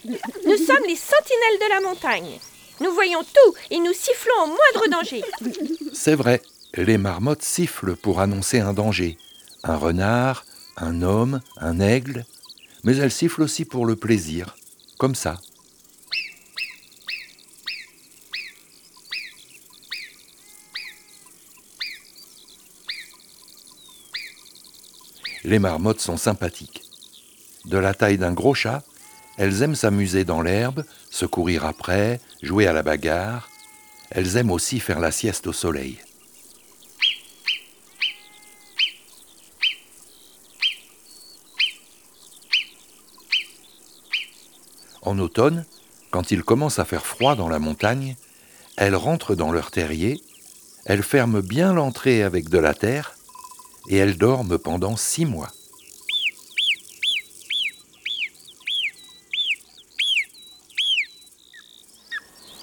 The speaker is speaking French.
Nous sommes les sentinelles de la montagne. Nous voyons tout et nous sifflons au moindre danger. C'est vrai, les marmottes sifflent pour annoncer un danger. Un renard, un homme, un aigle. Mais elles sifflent aussi pour le plaisir, comme ça. Les marmottes sont sympathiques. De la taille d'un gros chat, elles aiment s'amuser dans l'herbe, se courir après, jouer à la bagarre. Elles aiment aussi faire la sieste au soleil. En automne, quand il commence à faire froid dans la montagne, elles rentrent dans leur terrier, elles ferment bien l'entrée avec de la terre et elles dorment pendant 6 mois.